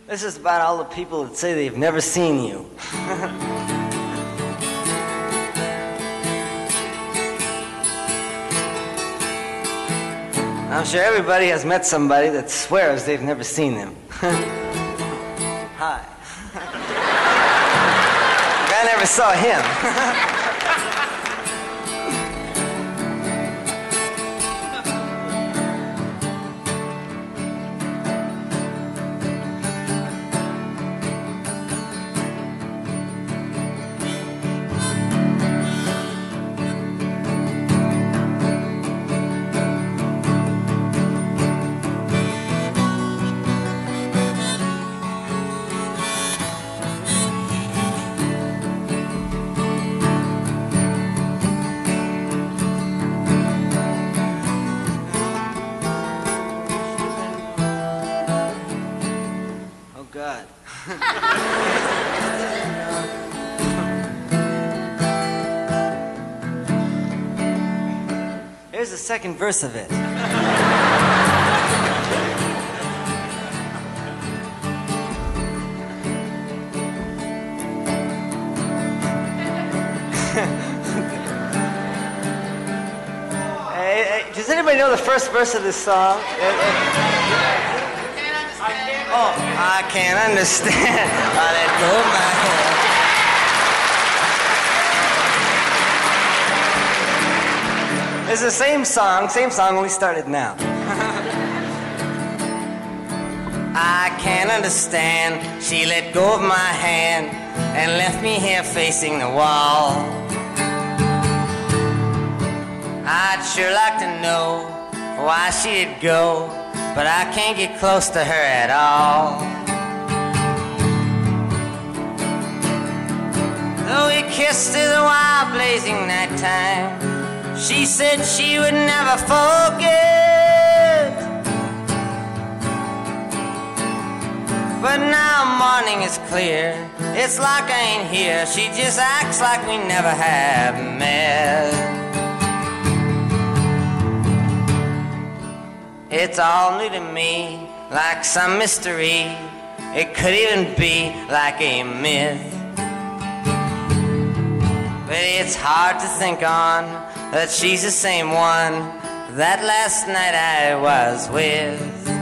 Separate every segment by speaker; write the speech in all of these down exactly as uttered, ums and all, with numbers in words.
Speaker 1: This is about all the people that say they've never seen you. I'm sure everybody has met somebody that swears they've never seen them. Hi. I never saw him. God. Here's the second verse of it. Hey, hey, does anybody know the first verse of this song? Oh, I can't understand. I let go of my head. It's the same song, same song when we started now. I can't understand. She let go of my hand and left me here facing the wall. I'd sure like to know why she'd go, but I can't get close to her at all. Though we kissed through the wild blazing night time, she said she would never forget. But now morning is clear, it's like I ain't here. She just acts like we never have met. It's all new to me, like some mystery. It could even be like a myth. But it's hard to think on that she's the same one that last night I was with.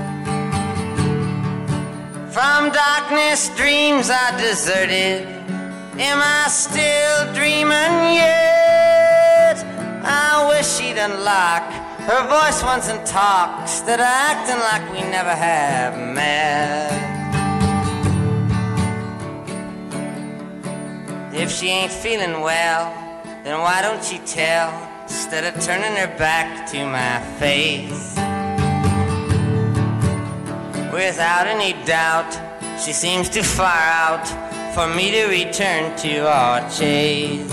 Speaker 1: From darkness dreams are deserted. Am I still dreaming yet? I wish she'd unlock her voice once and talks that are acting like we never have met. If she ain't feeling well, then why don't she tell, instead of turning her back to my face? Without any doubt, she seems too far out for me to return to our chase.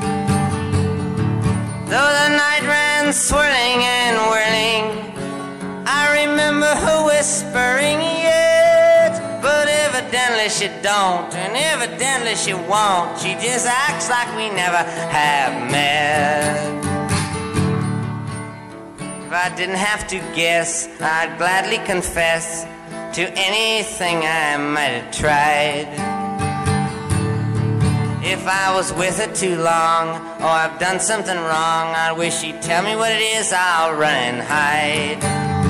Speaker 1: Though the night ran swirling and whirling, I remember her whispering yet. But evidently she don't, and evidently she won't. She just acts like we never have met. If I didn't have to guess, I'd gladly confess to anything I might have tried. If I was with her too long, or I've done something wrong, I wish she'd tell me what it is, I'll run and hide.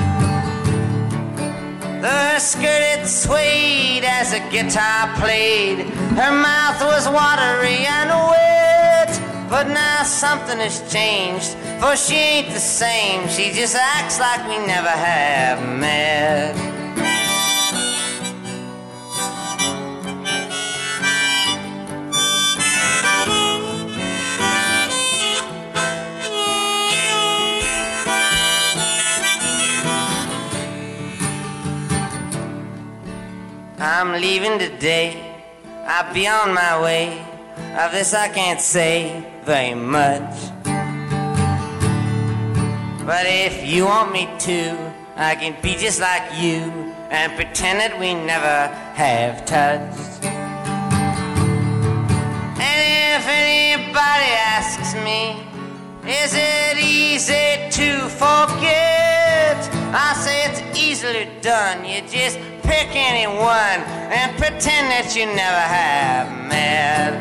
Speaker 1: Her skirt, it swayed as a guitar played. Her mouth was watery and wet. But now something has changed, for she ain't the same. She just acts like we never have met. I'm leaving today, I'll be on my way. Of this I can't say very much. But if you want me to, I can be just like you and pretend that we never have touched. And if anybody asks me, is it easy to forget? I say it's easily done. You just pick anyone and pretend that you never have met.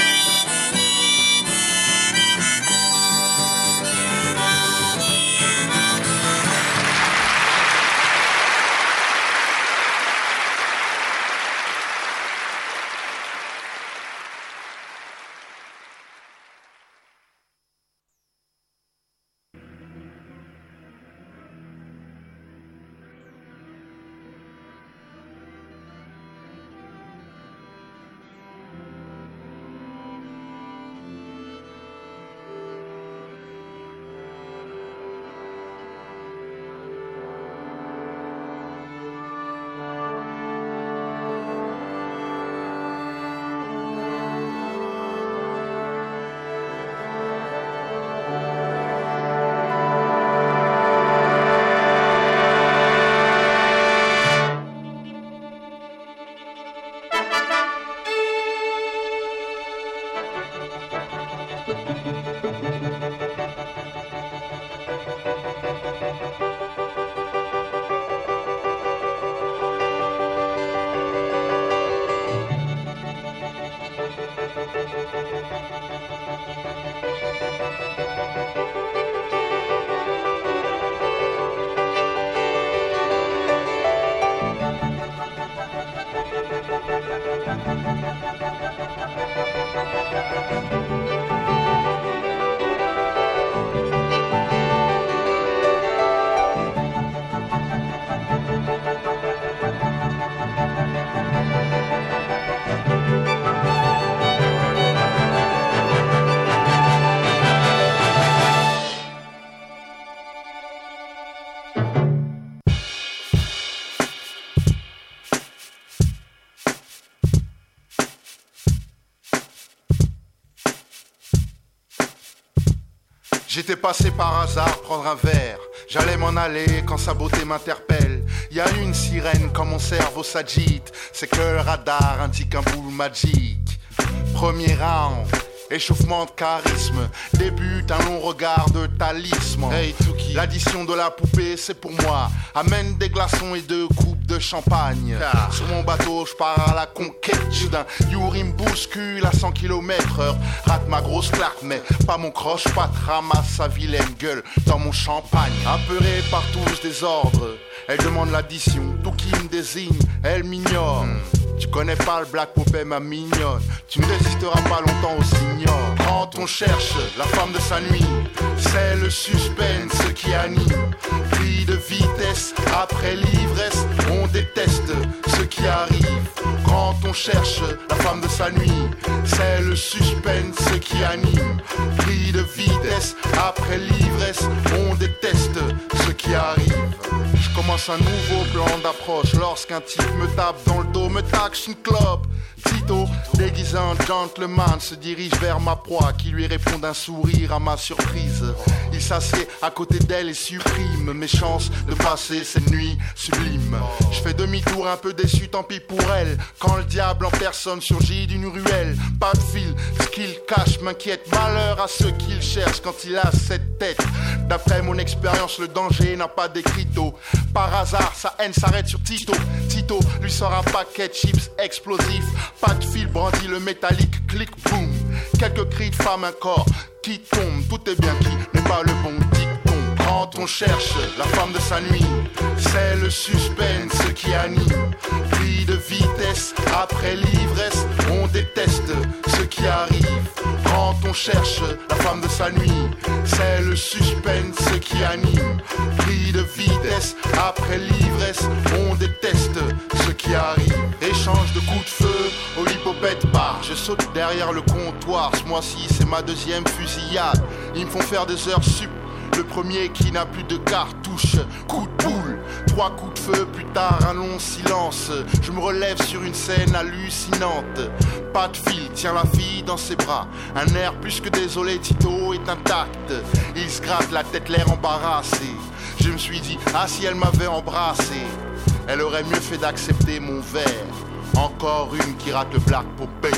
Speaker 2: J'étais passé par hasard prendre un verre. J'allais m'en aller quand sa beauté m'interpelle. Y a une sirène quand mon cerveau s'agite. C'est que le radar indique un boule magique. Premier round, échauffement de charisme. Débute un long regard de talisman. Hey Tuki, l'addition de la poupée c'est pour moi. Amène des glaçons et deux coupes de champagne. Car sur mon bateau je pars à la conquête. Soudain Yuri me bouscule à cent kilomètres heure. Rate ma grosse claque mais pas mon croche-patte. Ramasse sa vilaine gueule dans mon champagne. Apeurée par tout ce désordre, elle demande l'addition. Tout qui me désigne, elle m'ignore. hmm. Tu connais pas le Black Poupée ma mignonne. Tu ne résisteras pas longtemps au signor. Quand on cherche la femme de sa nuit, c'est le suspense qui anime. Cri de vitesse après l'ivresse, on déteste ce qui arrive. Quand on cherche la femme de sa nuit, c'est le suspense qui anime. Cri de vitesse après l'ivresse, on déteste ce qui arrive. Je commence un nouveau plan d'approche lorsqu'un type me tape dans le dos, me taxe une clope. Tito, déguisé en gentleman, se dirige vers ma proie qui lui répond d'un sourire à ma surprise. Il s'assied à côté d'elle et supprime mes chances de passer cette nuit sublime. Je fais demi-tour un peu déçu, tant pis pour elle. Quand le diable en personne surgit d'une ruelle, pas de fil, ce qu'il cache m'inquiète. Malheur à ceux qu'il cherche quand il a cette tête. D'après mon expérience, le danger n'a pas d'écriteau. Par hasard, sa haine s'arrête sur Tito. Tito lui sort un paquet de chips explosifs. Pas de fil, brandit le métallique, clic, boum. Quelques cris de femme, un corps qui tombe. Tout est bien qui n'est pas le bon dicton. Quand on cherche la femme de sa nuit, c'est le suspense qui anime. Cri de vitesse après l'ivresse, on déteste ce qui arrive. Quand on cherche la femme de sa nuit, c'est le suspense qui anime. Cri de vitesse après l'ivresse, on déteste ce qui arrive. Échange de coups de feu au lipopette bar. Je saute derrière le comptoir, ce mois-ci c'est ma deuxième fusillade. Ils me font faire des heures sup. Le premier qui n'a plus de cartouche, coup de boule, trois coups de feu, plus tard un long silence. Je me relève sur une scène hallucinante. Pas de fil, tient la fille dans ses bras. Un air plus que désolé, Tito est intact. Il se gratte la tête, l'air embarrassé. Je me suis dit, ah si elle m'avait embrassé, elle aurait mieux fait d'accepter mon verre. Encore une qui rate le Black Poupée.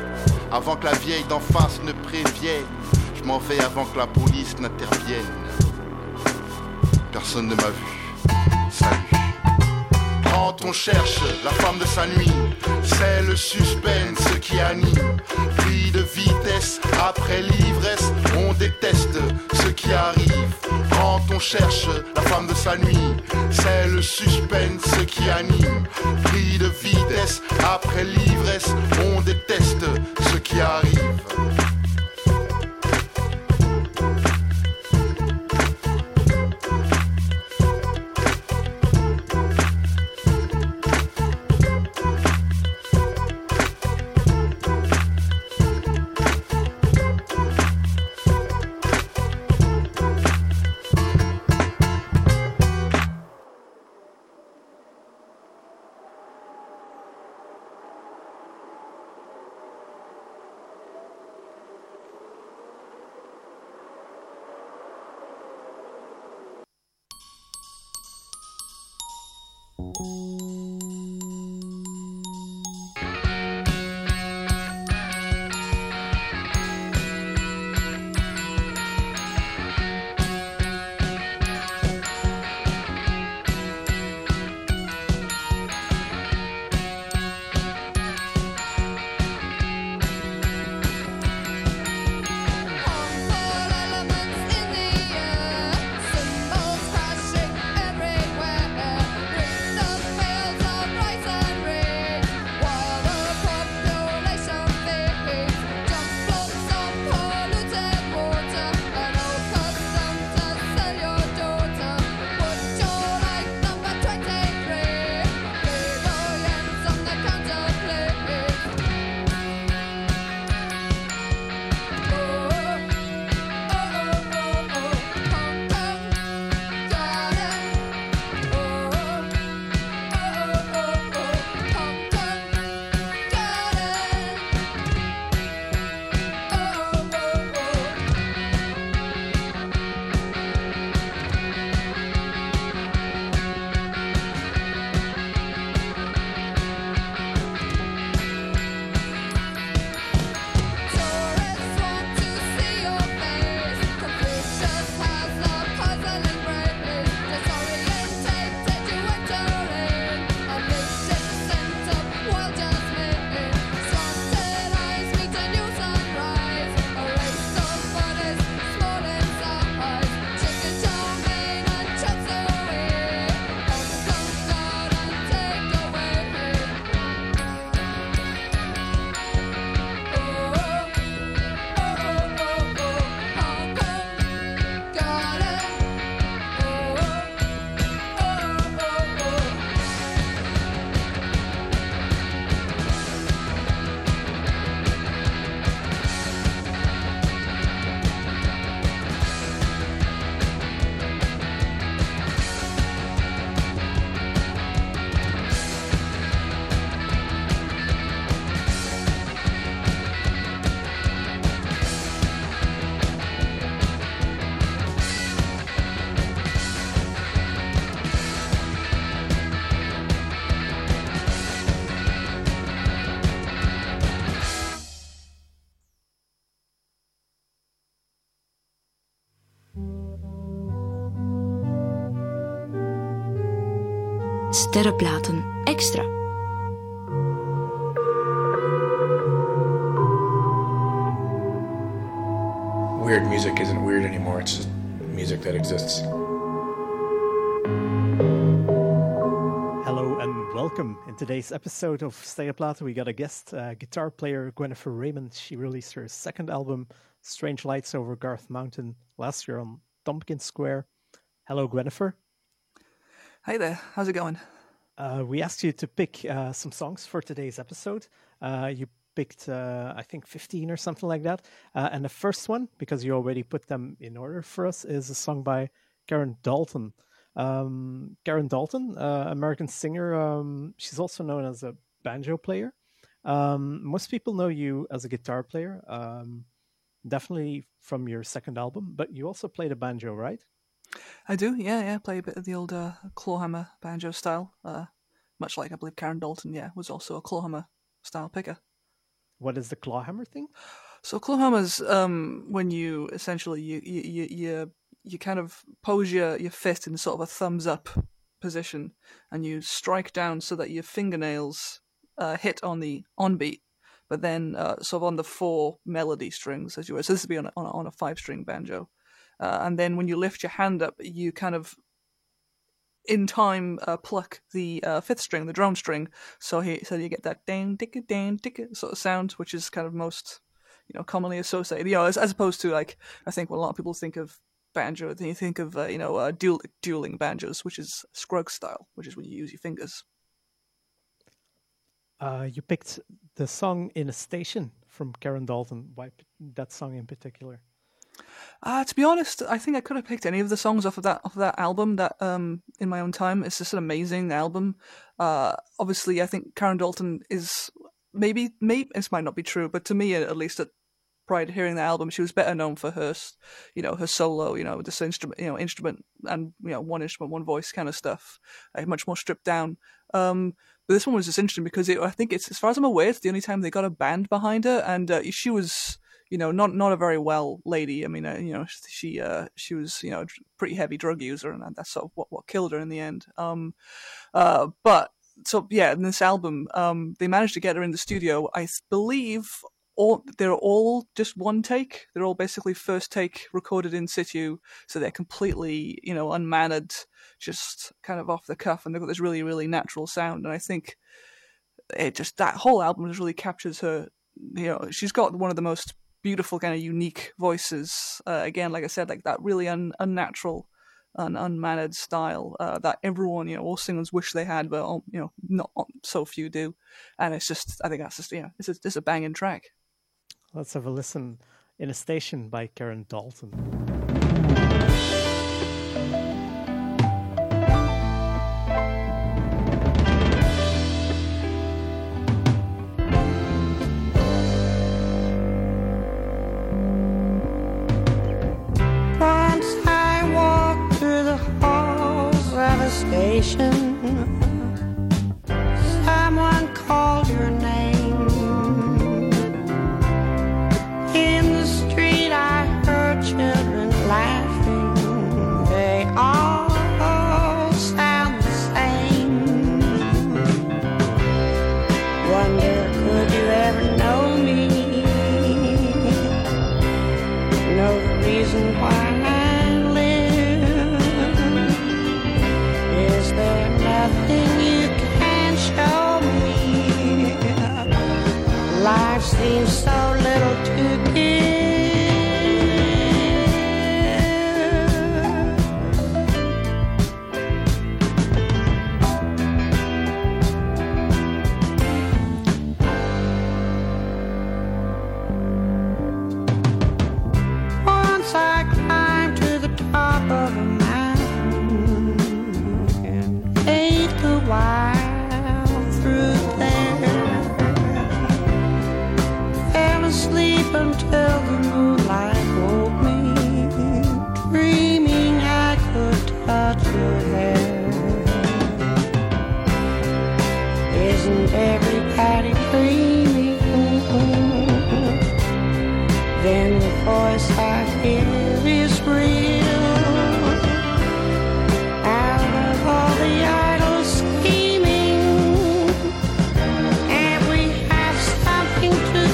Speaker 2: Avant que la vieille d'en face ne prévienne, je m'en vais avant que la police n'intervienne. Personne ne m'a vu. Salut. Quand on cherche la femme de sa nuit, c'est le suspense qui anime. Pris de vitesse après l'ivresse, on déteste ce qui arrive. Quand on cherche la femme de sa nuit, c'est le suspense qui anime. Pris de vitesse après l'ivresse, on déteste ce qui arrive.
Speaker 3: Sterrenplaten Extra.
Speaker 4: Weird music isn't weird anymore, it's just music that exists.
Speaker 5: Hello and welcome. In today's episode of Sterrenplaten, we got a guest, uh, guitar player Gwyneth Raymond. She released her second album, Strange Lights Over Garth Mountain, last year on Tompkins Square. Hello, Gwyneth.
Speaker 6: Hi there, how's it going?
Speaker 5: Uh, we asked you to pick uh, some songs for today's episode. Uh, you picked, uh, I think, fifteen or something like that. Uh, and the first one, because you already put them in order for us, is a song by Karen Dalton. Um, Karen Dalton, uh, American singer. Um, she's also known as a banjo player. Um, most people know you as a guitar player, um, definitely from your second album, but you also play the banjo, right?
Speaker 6: I do, yeah, yeah. Play a bit of the old uh, clawhammer banjo style, uh, much like I believe Karen Dalton, yeah, was also a clawhammer style picker.
Speaker 5: What is the clawhammer thing?
Speaker 6: So clawhammer's um, when you essentially you you you you, you kind of pose your, your fist in sort of a thumbs up position, and you strike down so that your fingernails uh, hit on the on beat, but then uh, sort of on the four melody strings, as you were. So this would be on a, on a, on a five-string banjo. Uh, and then when you lift your hand up, you kind of, in time, uh, pluck the uh, fifth string, the drone string, so he, so you get that dang, dicka, dang, dicka sort of sound, which is kind of most, you know, commonly associated, you know, as, as opposed to, like, I think when a lot of people think of banjo, then you think of, uh, you know, uh, dual, dueling banjos, which is Scruggs style, which is when you use your fingers.
Speaker 5: Uh, you picked the song In a Station from Karen Dalton. Why that song in particular?
Speaker 6: Uh, to be honest, I think I could have picked any of the songs off of that off of that album. That um, in my own time, it's just an amazing album. Uh, obviously, I think Karen Dalton is maybe maybe this might not be true, but to me, at least, at prior to hearing the album, she was better known for her, you know, her solo, you know, this instrument, you know, instrument and you know, one instrument, one voice kind of stuff, uh, much more stripped down. Um, but this one was just interesting because it, I think it's, as far as I'm aware, it's the only time they got a band behind her, and uh, she was. You know, not not a very well lady. I mean, uh, you know, she uh, she was, you know, a pretty heavy drug user, and that's sort of what, what killed her in the end. Um, uh, but so yeah, in this album, um, they managed to get her in the studio. I believe all they're all just one take. They're all basically first take, recorded in situ, so they're completely, you know, unmannered, just kind of off the cuff, and they've got this really really natural sound. And I think it just that whole album just really captures her. You know, she's got one of the most beautiful kind of unique voices. Uh, again, like I said, like that really un- unnatural and unmannered style uh, that everyone, you know, all singers wish they had, but um, you know, not so few do. And it's just, I think that's just, yeah, it's a, it's a banging track.
Speaker 5: Let's have a listen. In a Station by Karen Dalton.
Speaker 3: Station. Someone called your name. In the street I heard children laughing. They all sound the same. Wonder, could you ever know me? Know the reason why nothing you can show me. Life seems so little to give. Once I climbed to the top of a while through there, fell asleep until the moonlight woke me, dreaming I could touch your hair. Isn't everybody dreaming? Then the voice I hear is real. Out of all the idle scheming, and we have something to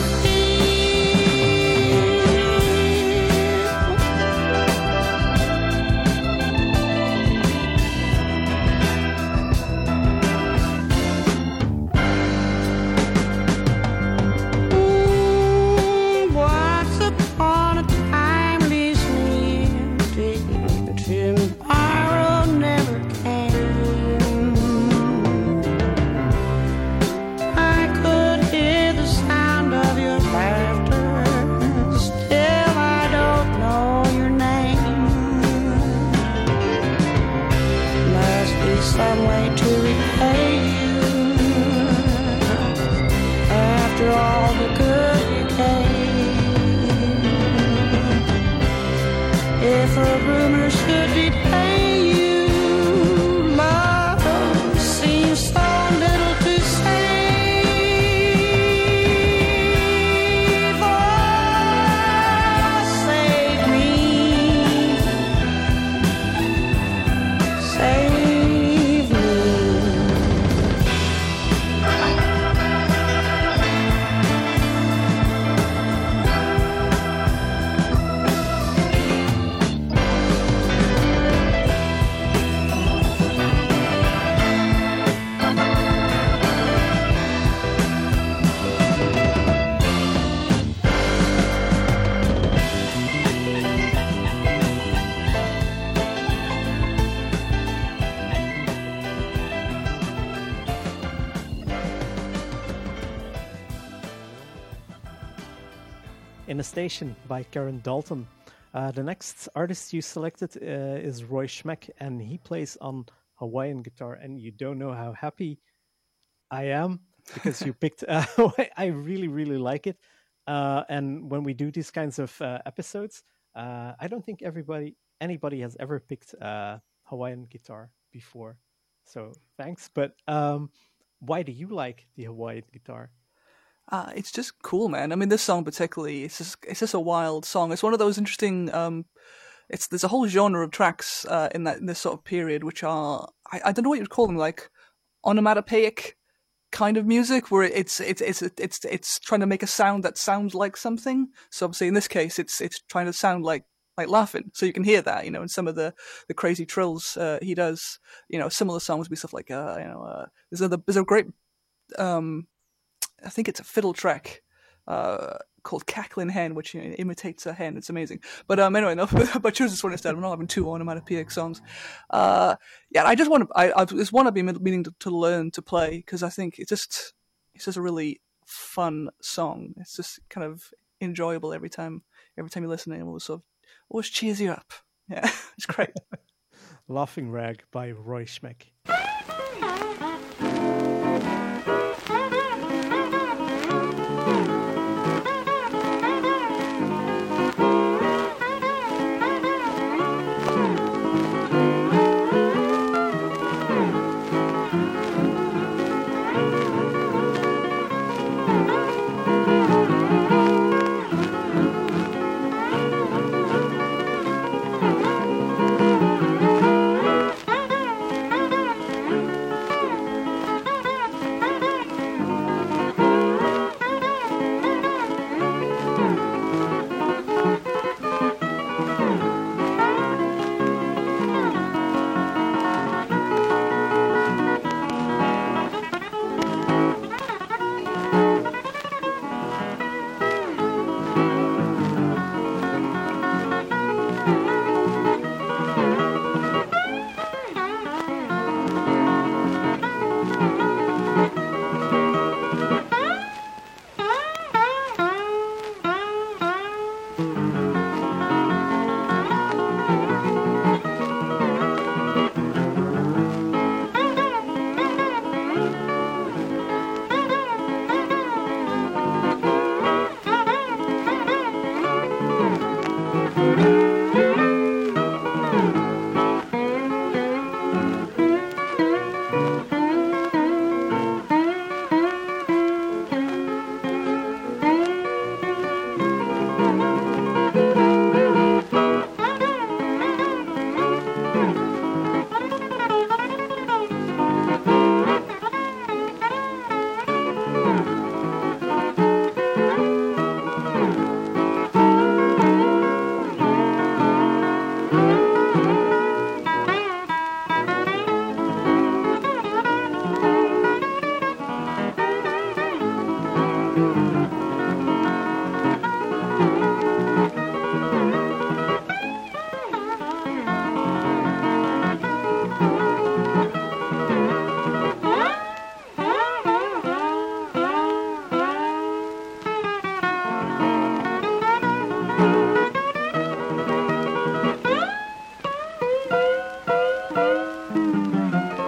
Speaker 3: mm, once upon a time, listening to
Speaker 5: In a Station by Karen Dalton. Uh, the next artist you selected uh, is Roy Schmeck, and he plays on Hawaiian guitar. And you don't know how happy I am because you picked. Uh, I really, really like it. Uh, and when we do these kinds of uh, episodes, uh, I don't think everybody, anybody has ever picked uh, Hawaiian guitar before. So thanks. But um, why do you like the Hawaiian guitar?
Speaker 6: Uh, it's just cool, man. I mean, this song particularly, it's just, it's just a wild song. It's one of those interesting, um, it's there's a whole genre of tracks uh, in that in this sort of period, which are, I, I don't know what you'd call them, like onomatopoeic kind of music, where it's it's it's it's it's trying to make a sound that sounds like something. So obviously in this case, it's it's trying to sound like like laughing. So you can hear that, you know, in some of the, the crazy trills uh, he does. You know, similar songs would be stuff like, uh, you know, uh, there's a there's a great, um, I think it's a fiddle track uh, called "Cackling Hen," which, you know, imitates a hen. It's amazing. But um, anyway, enough. But choose this one instead. I'm not having two onomatopoeic songs. Uh, yeah, I just want to. I, I it's one I've been meaning to, to learn to play, because I think it's just it's just a really fun song. It's just kind of enjoyable every time. Every time you listen, it always sort of always cheers you up. Yeah, it's great.
Speaker 5: Laughing Rag by Roy Schmeck.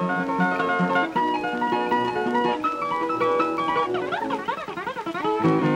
Speaker 3: Thank you.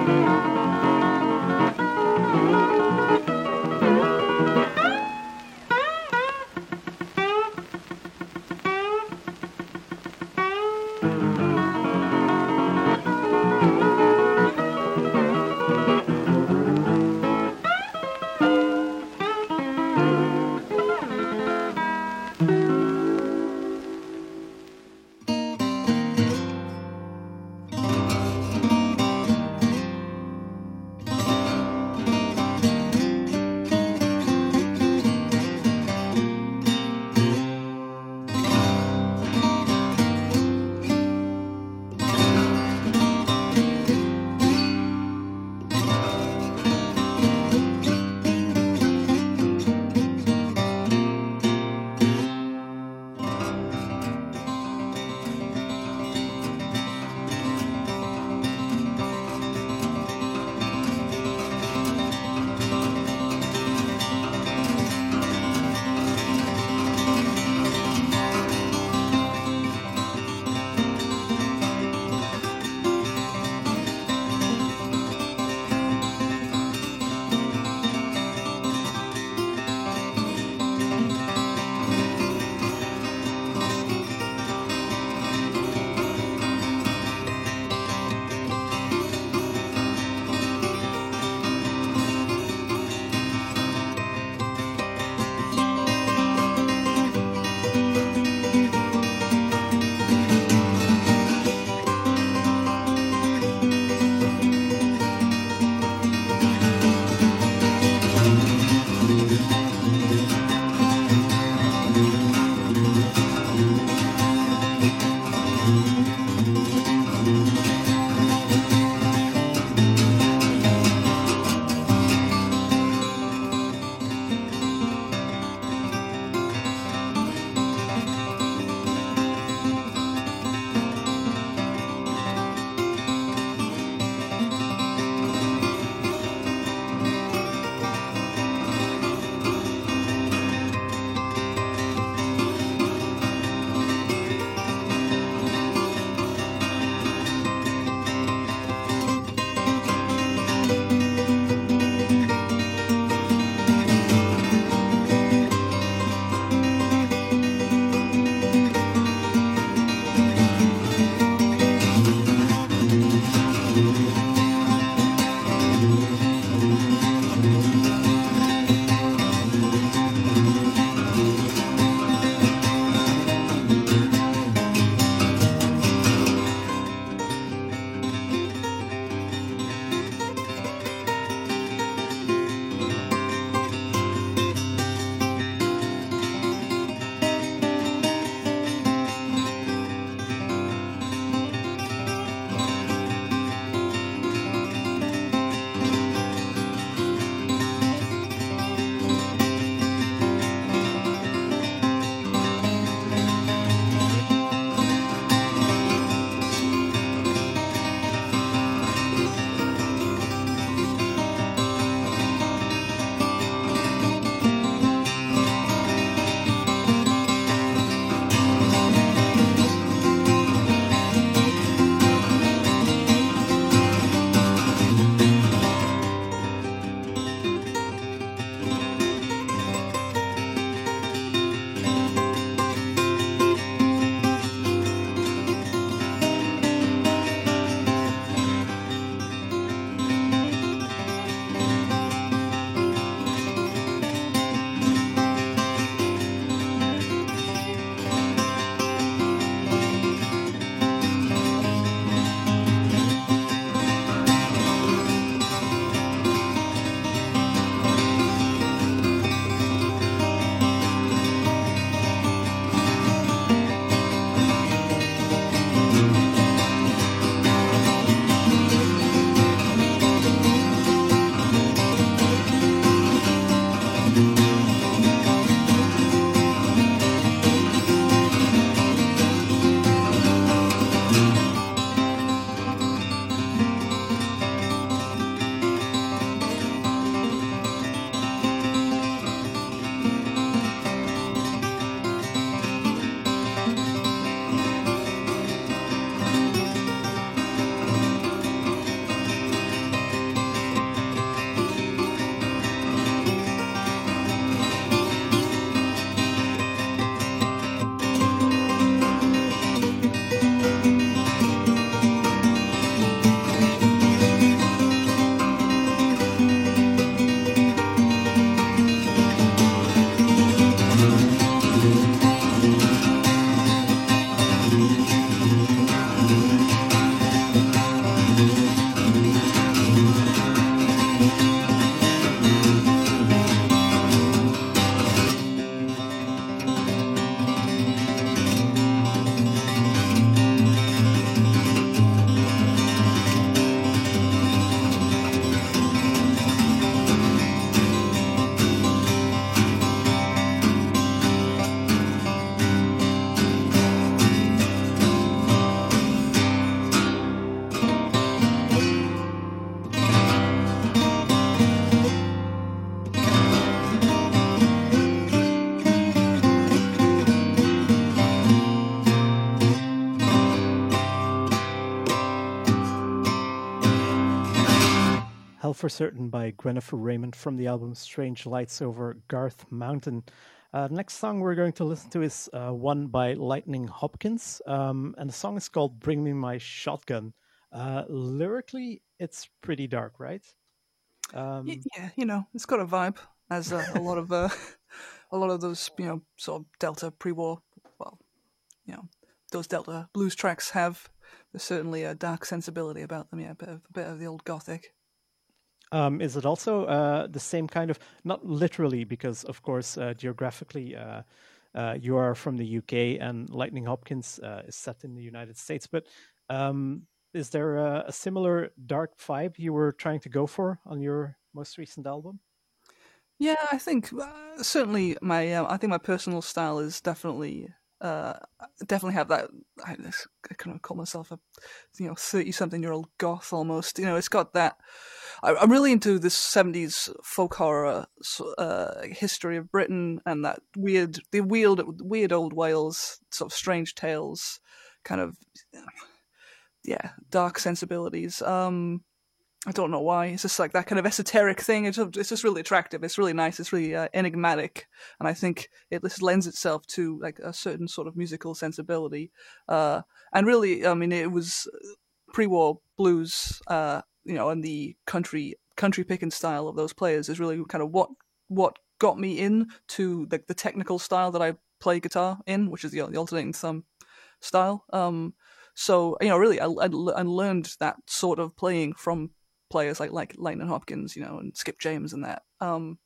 Speaker 5: for Certain by Gwennifer Raymond from the album Strange Lights over Garth Mountain. Uh, the next song we're going to listen to is uh, one by Lightning Hopkins, um, and the song is called Bring Me My Shotgun. Uh, lyrically, it's pretty dark, right? Um,
Speaker 6: yeah, you know, it's got a vibe, as uh, a lot of uh, a lot of those, you know, sort of Delta pre-war, well, you know, those Delta blues tracks have. There's certainly a dark sensibility about them, yeah, a bit of, a bit of the old gothic.
Speaker 5: Um, is it also uh, the same kind of, not literally, because of course uh, geographically uh, uh, you are from the U K and Lightning Hopkins uh, is set in the United States, but um, is there a, a similar dark vibe you were trying to go for on your most recent album?
Speaker 6: Yeah, I think uh, certainly my uh, I think my personal style is definitely uh, definitely have that. I, I kind of call myself a you know thirty something year old goth almost. You know, it's got that. I, I'm really into this seventies folk horror uh, history of Britain and that weird, the weird, weird old Wales sort of strange tales, kind of yeah, dark sensibilities. Um, I don't know why. It's just like that kind of esoteric thing. It's, it's just really attractive. It's really nice. It's really uh, enigmatic, and I think it just lends itself to like a certain sort of musical sensibility. Uh, and really, I mean, it was pre-war blues, uh, you know, and the country country picking style of those players is really kind of what what got me into the, the technical style that I play guitar in, which is the, the alternating thumb style. Um, so you know, really, I, I, I learned that sort of playing from players like like Lightning Hopkins, you know, and Skip James and that. Um,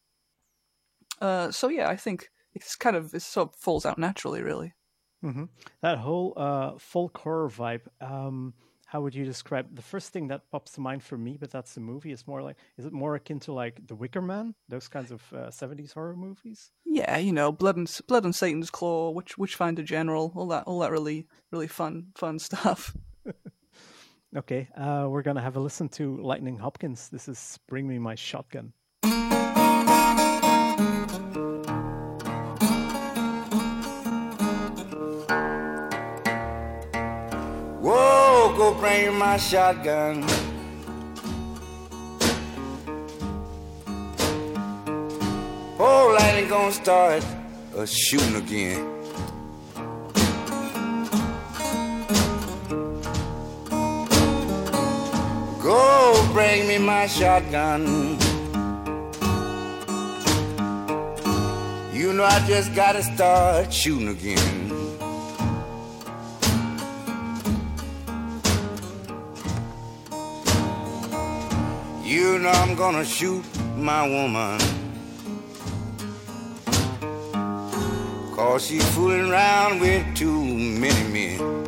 Speaker 6: uh, so yeah, I think it's kind of it sort of falls out naturally, really.
Speaker 5: Mm-hmm. That whole uh, folk horror vibe. Um, how would you describe the first thing that pops to mind for me? But that's the movie. Is more like is it more akin to like The Wicker Man, those kinds of uh, seventies horror movies?
Speaker 6: Yeah, you know, Blood and Blood and Satan's Claw, Witch Witchfinder General, all that, all that really really fun fun stuff.
Speaker 5: Okay, uh, we're going to have a listen to Lightning Hopkins. This is Bring Me My Shotgun.
Speaker 7: Whoa, go bring my shotgun. Oh, lightning gonna start uh, shooting again. Go bring me my shotgun. You know I just gotta start shooting again. You know I'm gonna shoot my woman, 'cause she's fooling around with too many men.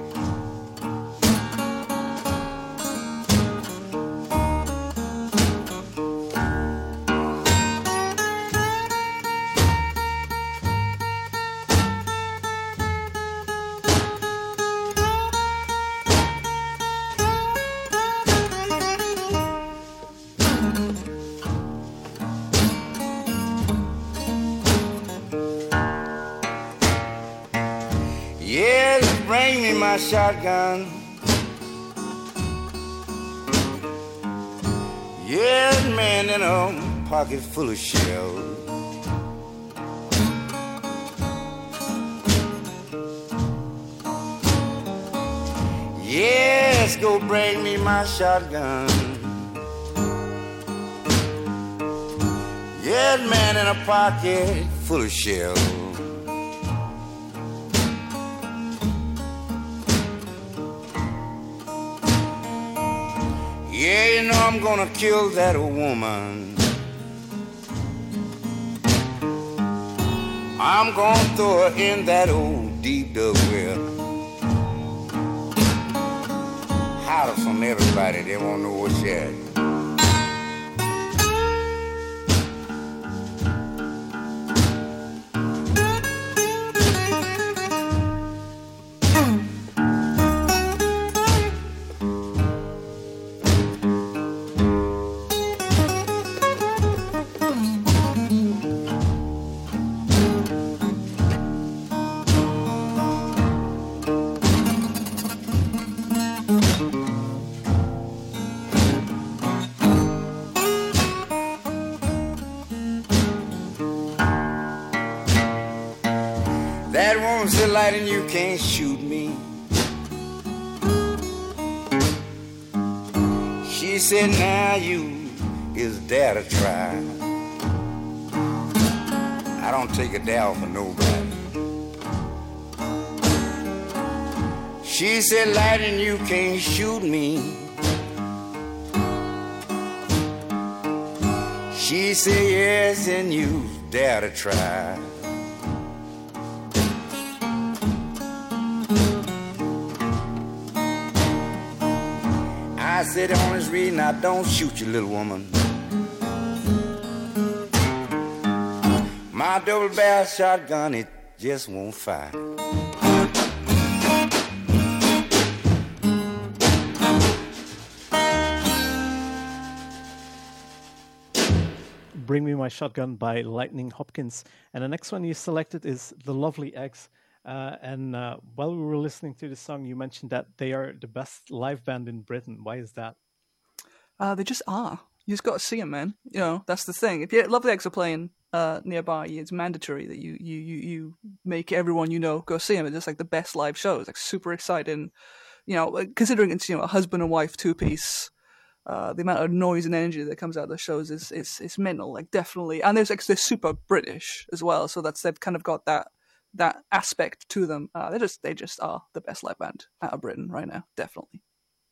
Speaker 7: My shotgun, yes, man, in a pocket full of shells. Yes, go bring me my shotgun. Yes, man, in a pocket full of shells. Yeah, you know I'm gonna kill that woman. I'm gonna throw her in that old deep dug well. Holler from everybody, they won't know what's at. light and you can't shoot me. She said, now you is dare to try. I don't take a dare for nobody. She said, light and you can't shoot me. She said, yes, and you dare to try. I said, the honest reason I don't shoot you, little woman, my double barrel shotgun, it just won't fire.
Speaker 5: Bring Me My Shotgun by Lightning Hopkins. And the next one you selected is The Lovely Eggs. Uh, and uh, while we were listening to the song, you mentioned that they are the best live band in Britain. Why is that?
Speaker 6: Uh, they just are. You just got to see them, man. You know, that's the thing. If you, Lovely Eggs are playing uh, nearby, it's mandatory that you, you you you make everyone you know go see them. It's just like the best live show. It's like super exciting. You know, considering it's, you know, a husband and wife two piece. Uh, the amount of noise and energy that comes out of the shows is is is mental, like definitely. And there's like they're super British as well, so that's they've kind of got that that aspect to them. Uh, they just they just are the best live band out of Britain right now, definitely.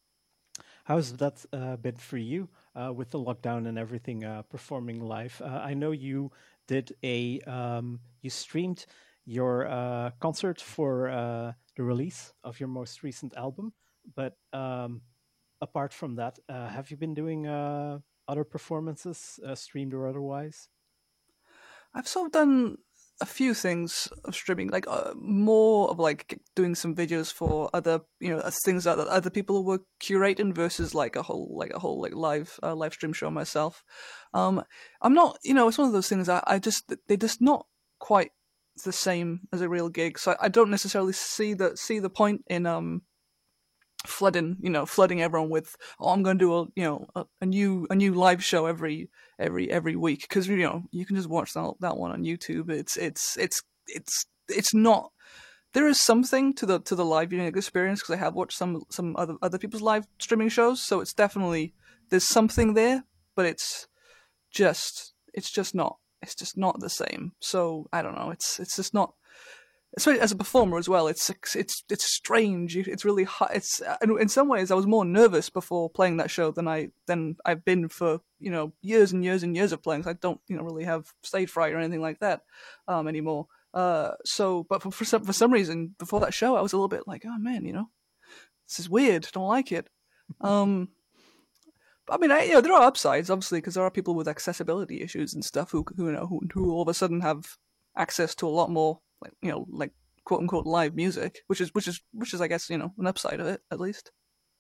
Speaker 5: How's that uh, been for you uh, with the lockdown and everything, uh, performing live? Uh, I know you did a um, you streamed your uh, concert for uh, the release of your most recent album, but. Um, Apart from that, uh, have you been doing uh, other performances, uh, streamed or otherwise?
Speaker 6: I've sort of done a few things of streaming, like uh, more of like doing some videos for other, you know, things that other people were curating versus like a whole, like a whole like live uh, live stream show myself. Um, I'm not, you know, it's one of those things. I, I just they're just not quite the same as a real gig, so I, I don't necessarily see the see the point in um. flooding, you know, flooding everyone with, oh, I'm going to do a, you know, a, a new, a new live show every, every, every week. Cause you know, you can just watch that, that one on YouTube. It's, it's, it's, it's, it's not, there is something to the, to the live viewing experience. Cause I have watched some, some other, other people's live streaming shows. So it's definitely, there's something there, but it's just, it's just not, it's just not the same. So I don't know. It's, it's just not, especially as a performer as well, it's it's it's strange. It's really hard. It's in some ways I was more nervous before playing that show than I than I've been for, you know, years and years and years of playing. So I don't, you know, really have stage fright or anything like that um, anymore. Uh, so, but for for some for some reason before that show, I was a little bit like, oh man, you know, this is weird. Don't like it. Um, but I mean, I, you know, there are upsides obviously because there are people with accessibility issues and stuff who who you know who, who all of a sudden have access to a lot more. Like, you know, like quote unquote live music, which is which is which is I guess, you know, an upside of it at least.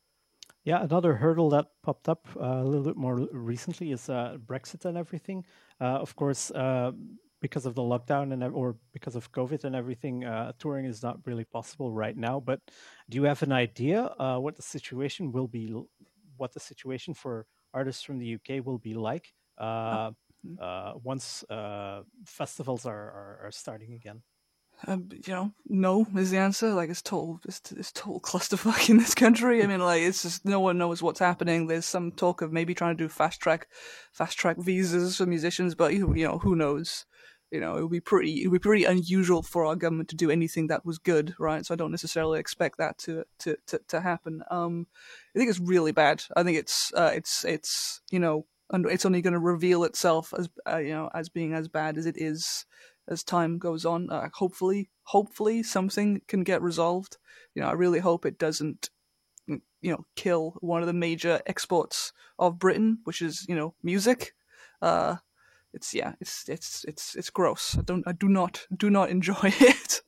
Speaker 5: Yeah, another hurdle that popped up uh, a little bit more recently is uh, Brexit and everything. Uh, of course, uh, because of the lockdown and or because of COVID and everything, uh, touring is not really possible right now. But do you have an idea uh, what the situation will be? What the situation for artists from the U K will be like uh, oh. uh, once uh, festivals are, are, are starting again?
Speaker 6: Um, you know, no is the answer. Like it's total, it's, it's total clusterfuck in this country. I mean, like it's just no one knows what's happening. There's some talk of maybe trying to do fast track, fast track visas for musicians, but you, you know, who knows? You know, it would be pretty, it would be pretty unusual for our government to do anything that was good, right? So I don't necessarily expect that to to to, to happen. Um, I think it's really bad. I think it's uh, it's it's you know, it's only going to reveal itself as uh, you know as being as bad as it is. As time goes on, uh, hopefully, hopefully something can get resolved. You know, I really hope it doesn't, you know, kill one of the major exports of Britain, which is, you know, music. Uh, it's yeah, it's it's it's it's gross. I don't, I do not, do not enjoy it.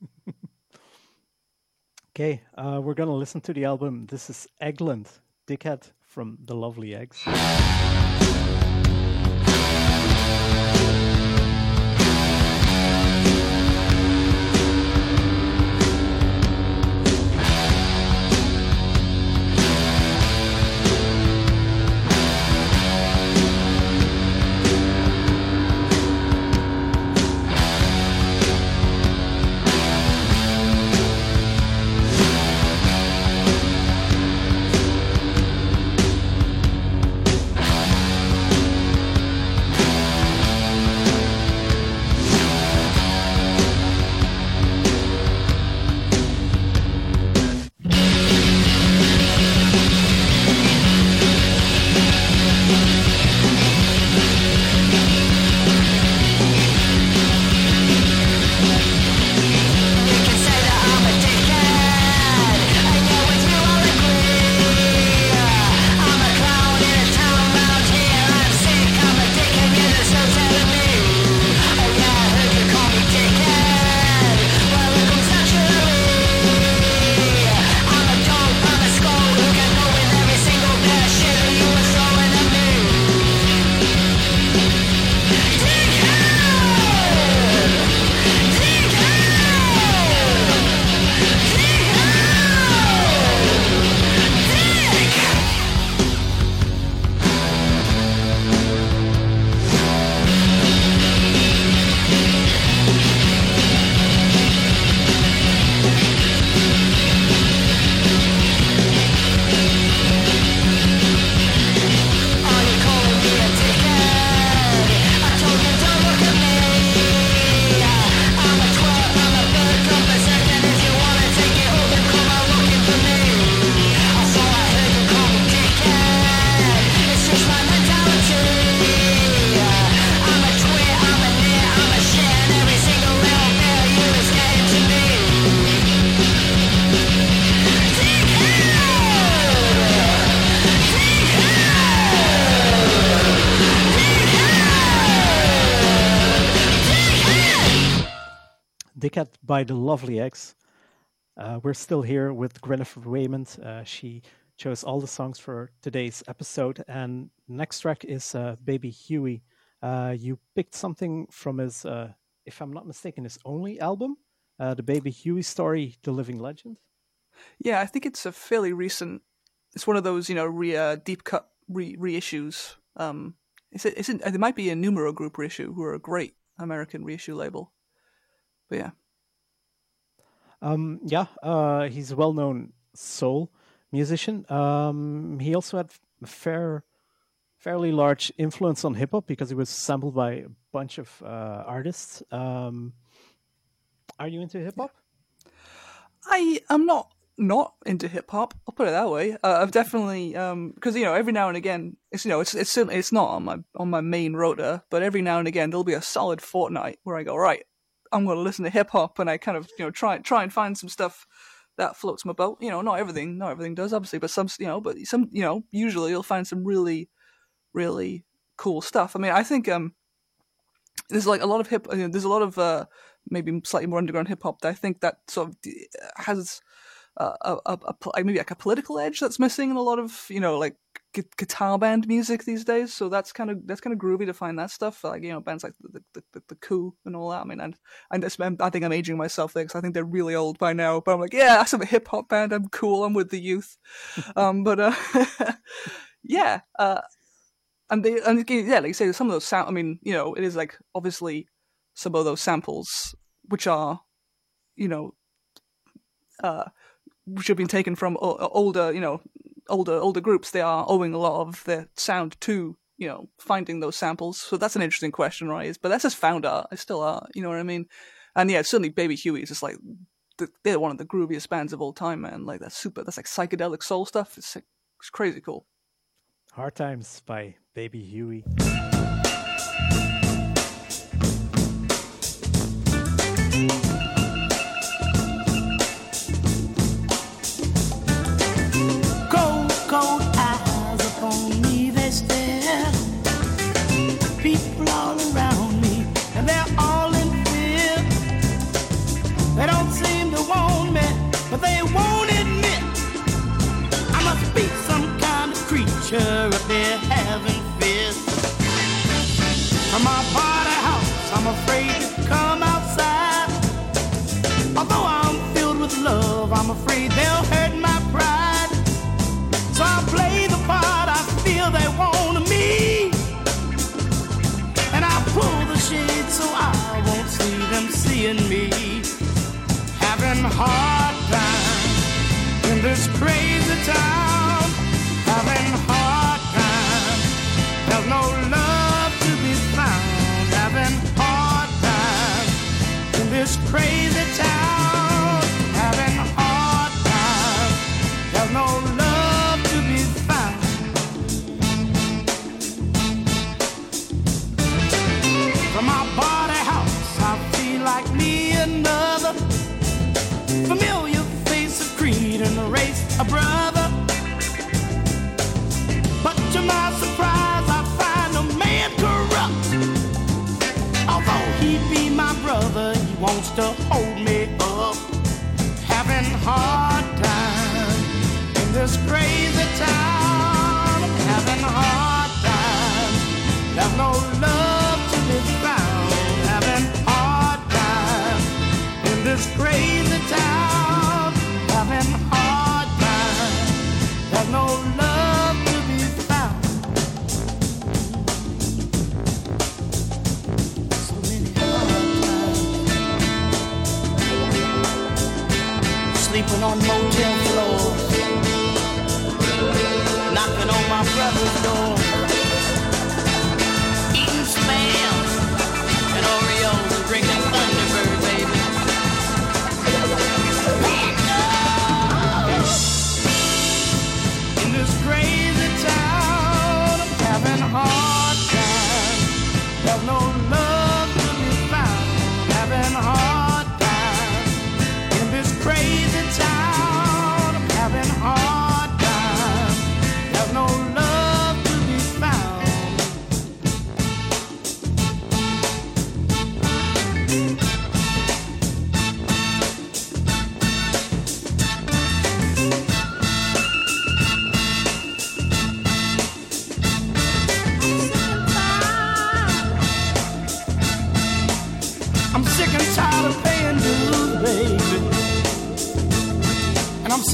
Speaker 5: Okay, uh, we're gonna listen to the album. This is Eggland, Dickhead from The Lovely Eggs. Big Cat by the Lovely Eggs. Uh, we're still here with Gwyneth Raymond. Uh, she chose all the songs for today's episode. And next track is uh, Baby Huey. Uh, you picked something from his, uh, if I'm not mistaken, his only album, uh, the Baby Huey story, The Living Legend.
Speaker 6: Yeah, I think it's a fairly recent. It's one of those, you know, re, uh, deep cut re- reissues. Um, it's a, it's a, there might be a Numero Group reissue, who are a great American reissue label. But yeah.
Speaker 5: Um, yeah, uh, he's a well-known soul musician. Um, he also had a fair, fairly large influence on hip-hop because he was sampled by a bunch of uh, artists. Um, are you into hip-hop?
Speaker 6: I am not not into hip-hop. I'll put it that way. Uh, I've definitely, because, um, you know, every now and again, it's, you know, it's it's certainly it's not on my on my main rota, but every now and again there'll be a solid fortnight where I go, right, I'm going to listen to hip hop, and I kind of, you know, try try and find some stuff that floats my boat. You know, not everything, not everything does, obviously, but some, you know, but some, you know, usually you'll find some really, really cool stuff. I mean, I think um, there's like a lot of hip, you know, there's a lot of uh, maybe slightly more underground hip hop that I think that sort of has uh, a, a, a maybe like a political edge that's missing in a lot of, you know, like gu- guitar band music these days. So that's kind of that's kind of groovy to find that stuff, like, you know, bands like the the, the, the Coup and all that. I mean, and and this, I think I'm aging myself there because I think they're really old by now. But I'm like, yeah, I'm a hip hop band. I'm cool. I'm with the youth. um, but uh, yeah, uh, and they and again, yeah, like you say, some of those sound. I mean, you know, it is like obviously some of those samples which are, you know, uh. which have been taken from older, you know, older older groups. They are owing a lot of their sound to, you know, finding those samples. So that's an interesting question, right? But that's just found art. It's still art, you know what I mean? And yeah, certainly Baby Huey is just like, they're one of the grooviest bands of all time, man. Like, that's super, that's like psychedelic soul stuff. It's, it's crazy cool.
Speaker 5: Hard Times by Baby Huey.
Speaker 3: Cold eyes upon me, they stare. People all around me, and they're all in fear. They don't seem to want me, but they won't admit I must be some kind of creature if they're having fears. From my party house, I'm afraid to come outside. Although I'm filled with love, I'm afraid they'll hurt my pride. So I play the part I feel they want of me, and I pull the shade so I won't see them seeing me. Having hard times in this crazy town. Having hard times, there's no love to be found. Having hard times in this crazy town. Having hard times, there's no love. From my body house, I feel like me another familiar face of creed and a race, a brother. But to my surprise, I find a man corrupt. Although he be my brother, he wants to hold me up. Having hard time in this crazy town. Having hard time, there's no love to be found. Having hard time in this crazy town. Having hard time, there's no love to be found. So many hard times, sleeping on motel floors, knocking on my brother's door, eating spam and Oreos and drinking Thunderbird, baby. In this crazy town, I'm having a hard time. There's no love to be found. Having a hard time. In this crazy town, I'm having a hard time. There's no love to be found.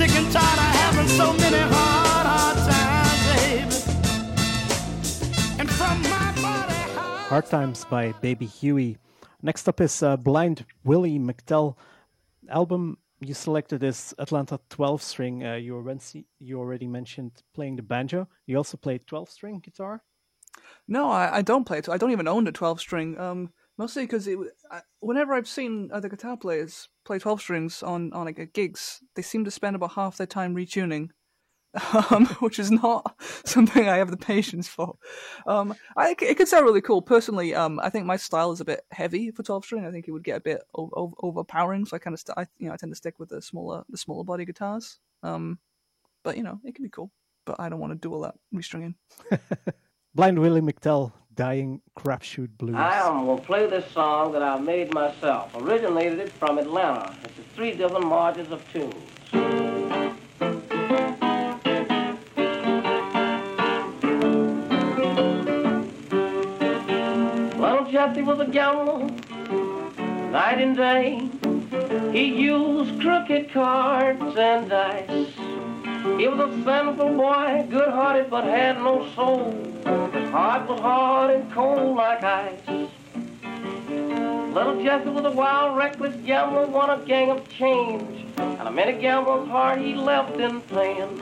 Speaker 3: sick and tired of having so many hard, hard times, baby. And from my body,
Speaker 5: Hard Times by Baby Huey. Next up is uh, Blind Willie McTell. Album you selected is Atlanta twelve string. Uh, you, already, you already mentioned playing the banjo. You also play twelve string guitar?
Speaker 6: No, I, I don't play it. I don't even own the twelve string. Um, mostly because whenever I've seen other guitar players play twelve strings on, on like, uh, gigs, they seem to spend about half their time retuning. Um, which is not something I have the patience for. Um, I it could sound really cool. Personally, um, I think my style is a bit heavy for twelve string. I think it would get a bit over, over, overpowering. So I kind of, st- I, you know, I tend to stick with the smaller, the smaller body guitars. Um, but you know, it can be cool. But I don't want to do all that restringing.
Speaker 5: Blind Willie McTell, Dying Crapshoot Blues.
Speaker 8: I am will play this song that I made myself. Originated it from Atlanta. It's the three different margins of tunes. Jesse was a gambler, night and day. He used crooked cards and dice. He was a sinful boy, good-hearted but had no soul. His heart was hard and cold like ice. Little Jesse was a wild, reckless gambler, won a gang of change, and a many gambler's heart he left in pain.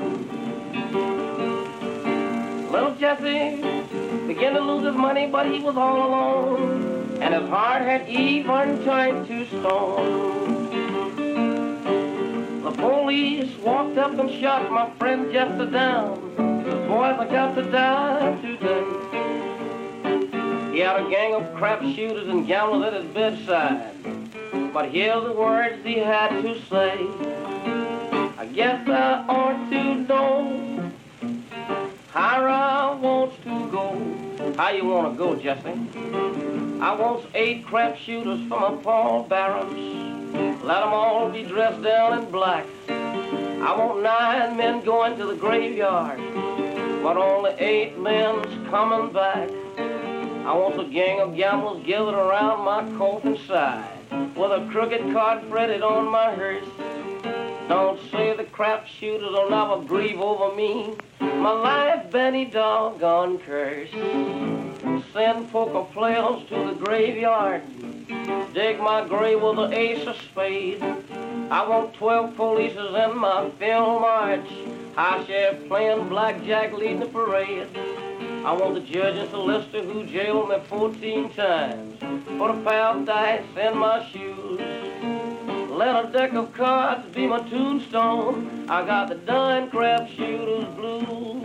Speaker 8: Little Jesse began to lose his money, but he was all alone, and his heart had even turned to stone. The police walked up and shot my friend Jesse down. The boys are got to die today. He had a gang of crap shooters and gamblers at his bedside, but here's the words he had to say. I guess I ought to know how I wants to go. How you want to go, Jesse? I wants eight crap shooters for my Paul Barons. Let them all be dressed down in black. I want nine men going to the graveyard, but only eight men's coming back. I want a gang of gamblers gathered around my coffin side, with a crooked card printed on my hearse. Don't say the crap shooters will never grieve over me. My life, Benny doggone curse. Send poker players to the graveyard. Dig my grave with an ace of spades. I want twelve polices in my film march. High sheriff playing blackjack leading the parade. I want the judge in Celeste who jailed me fourteen times for a pair of dice in my shoes. Let a deck of cards be my tombstone. I got the dying crap shooters blues.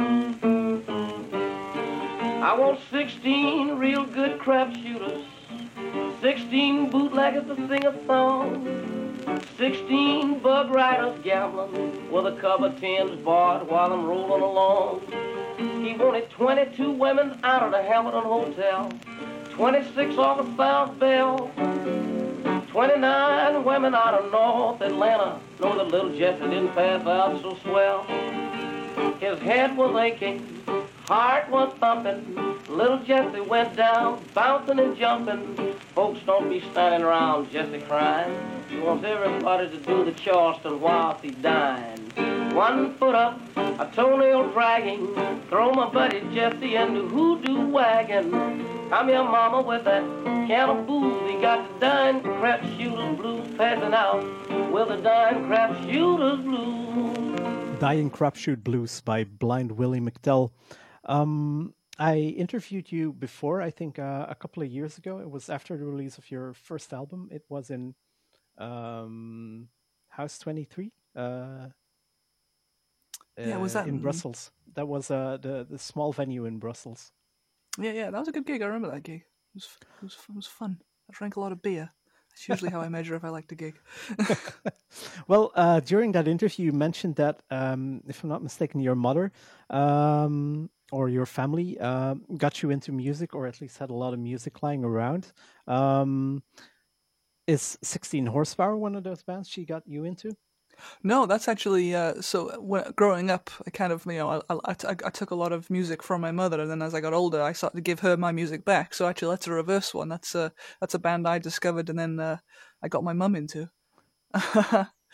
Speaker 8: I want sixteen real good crap shooters, sixteen bootleggers to sing a song, sixteen bug riders gambling with a cover tins barred while I'm rolling along. He wanted twenty-two women out of the Hamilton Hotel, twenty-six off of South Bell, twenty-nine women out of North Atlanta. No, the little Jesse didn't pass out so swell. His head was aching, heart was thumping. Little Jesse went down, bouncing and jumping. Folks don't be standing around Jesse crying. He wants everybody to do the Charleston whilst he dying. One foot up, a toenail dragging. Throw my buddy Jesse in the hoodoo wagon. I'm your mama with that can of booze. He got the dying crap shooters blues passing out with the dying crap shooters blues.
Speaker 5: Dying Crapshoot Blues by Blind Willie McTell. Um, I interviewed you before, I think uh, a couple of years ago. It was after the release of your first album. It was in um, House twenty-three. Uh,
Speaker 6: yeah, was that
Speaker 5: in Brussels? That was uh, the the small venue in Brussels.
Speaker 6: Yeah, yeah, that was a good gig. I remember that gig. It was it was it was fun. I drank a lot of beer. That's usually how I measure if I liked a gig.
Speaker 5: Well, uh, during that interview, you mentioned that, um, if I'm not mistaken, your mother um, or your family uh, got you into music, or at least had a lot of music lying around. Um, is sixteen Horsepower one of those bands she got you into?
Speaker 6: No, that's actually uh, so. When, growing up, I kind of you know I, I, I took a lot of music from my mother, and then as I got older, I started to give her my music back. So actually, that's a reverse one. That's a that's a band I discovered, and then uh, I got my mum into.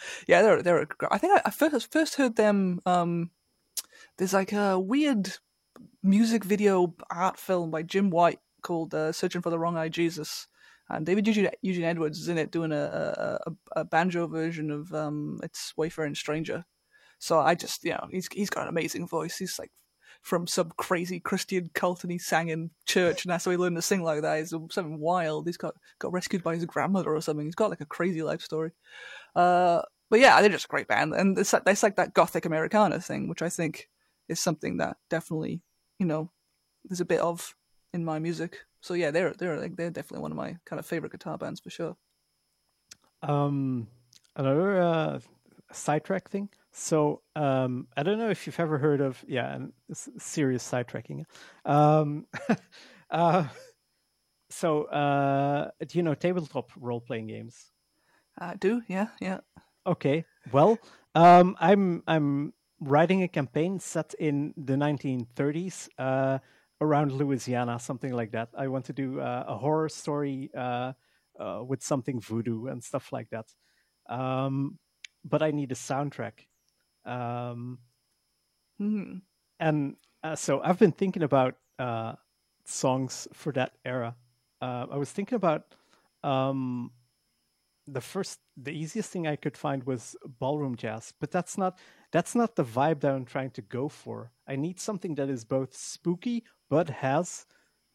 Speaker 6: Yeah, they're they're. I think I, I first first heard them. Um, there's like a weird music video art film by Jim White called uh, "Searching for the Wrong Eye Jesus," and David Eugene, Eugene Edwards is in it doing a a, a banjo version of um, "It's Wayfaring Stranger." So I just, you know, he's he's got an amazing voice. He's like from some crazy Christian cult, and he sang in church, and that's how he learned to sing like that. He's something wild. He's got got rescued by his grandmother or something. He's got like a crazy life story. Uh, but yeah, they're just a great band, and it's like, it's like that Gothic Americana thing, which I think is something that definitely, you know, there's a bit of in my music. So yeah, they're they're like they're definitely one of my kind of favorite guitar bands for sure.
Speaker 5: Um, another uh, sidetrack thing. So um, I don't know if you've ever heard of yeah, and s- serious sidetracking. Um, uh, so uh, do you know tabletop role playing games?
Speaker 6: I do, yeah, yeah.
Speaker 5: Okay, well, um, I'm I'm writing a campaign set in the nineteen thirties uh, around Louisiana, something like that. I want to do uh, a horror story uh, uh, with something voodoo and stuff like that. Um, but I need a soundtrack. Um,
Speaker 6: Hmm.
Speaker 5: and uh, so I've been thinking about uh, songs for that era. Uh, I was thinking about um, the first, the easiest thing I could find was ballroom jazz, but that's not that's not the vibe that I'm trying to go for. I need something that is both spooky but has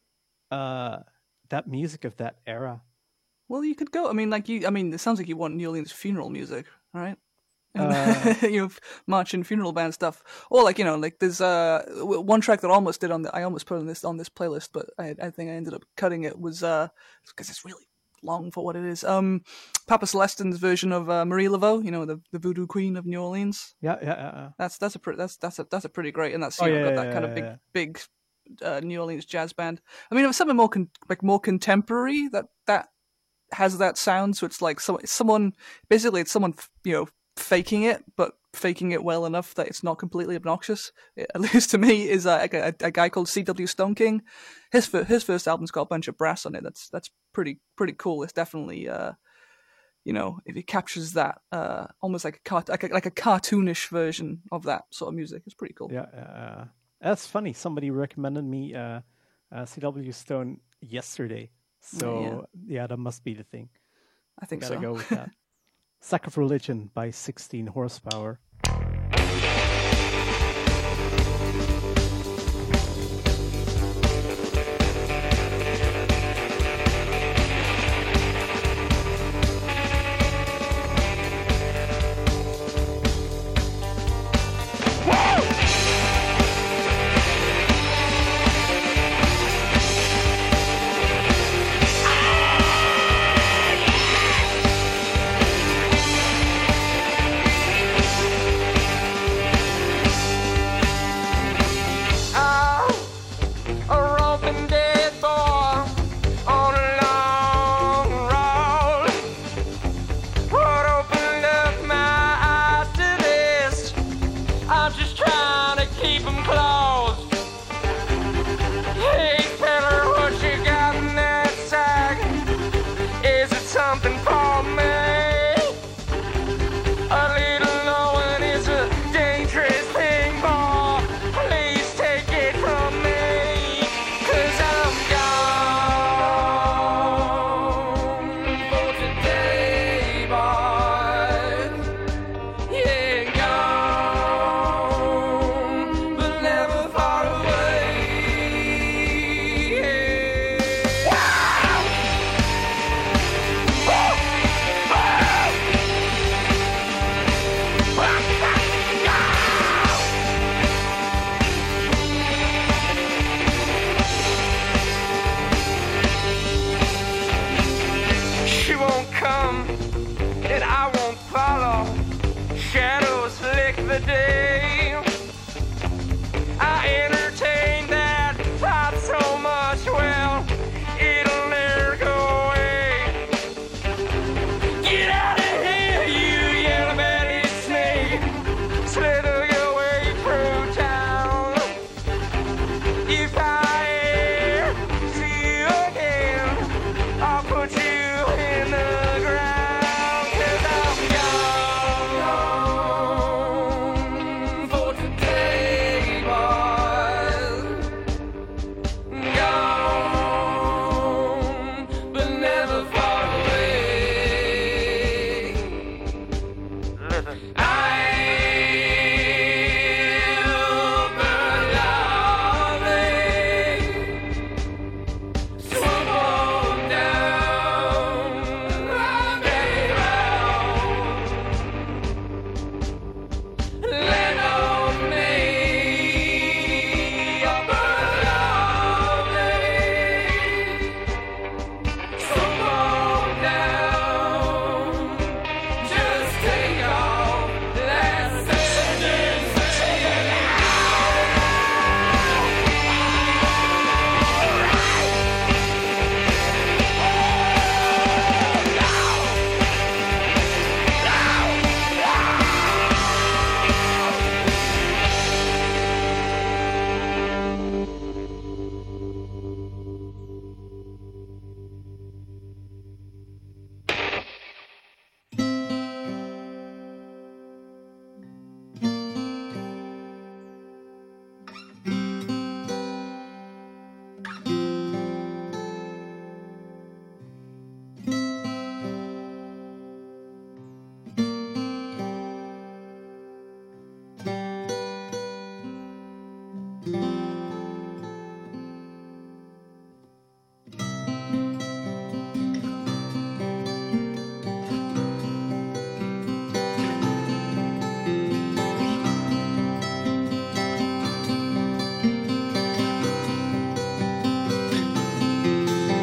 Speaker 5: uh, that music of that era.
Speaker 6: Well, you could go. I mean, like you. I mean, it sounds like you want New Orleans funeral music, right? And
Speaker 5: Uh,
Speaker 6: you know, marching funeral band stuff, or like you know, like there's uh w- one track that I almost did on the I almost put on this on this playlist, but I I think I ended up cutting it was uh because it's really long for what it is. Um, Papa Celestine's version of uh, Marie Laveau, you know, the, the Voodoo Queen of New Orleans.
Speaker 5: yeah, yeah, yeah, yeah.
Speaker 6: That's that's a pretty that's that's a that's a pretty great, and that's
Speaker 5: Oh,
Speaker 6: you know,
Speaker 5: yeah,
Speaker 6: got that
Speaker 5: yeah,
Speaker 6: kind
Speaker 5: yeah,
Speaker 6: of big
Speaker 5: yeah.
Speaker 6: big uh, New Orleans jazz band. I mean, it was something more con- like more contemporary that that has that sound. So it's like some someone basically it's someone you know faking it, but faking it well enough that it's not completely obnoxious. It, at least to me, is uh, a, a, a guy called C W Stone King. His fir- his first album's got a bunch of brass on it. That's that's pretty pretty cool. It's definitely uh, you know, if it captures that uh, almost like a, cart- like a like a cartoonish version of that sort of music, it's pretty cool.
Speaker 5: Yeah, uh, that's funny. Somebody recommended me uh, uh, C W Stone yesterday, so
Speaker 6: Yeah.
Speaker 5: yeah, that must be the thing.
Speaker 6: I think
Speaker 5: Gotta
Speaker 6: so.
Speaker 5: go with that. Sack of Religion by sixteen Horsepower.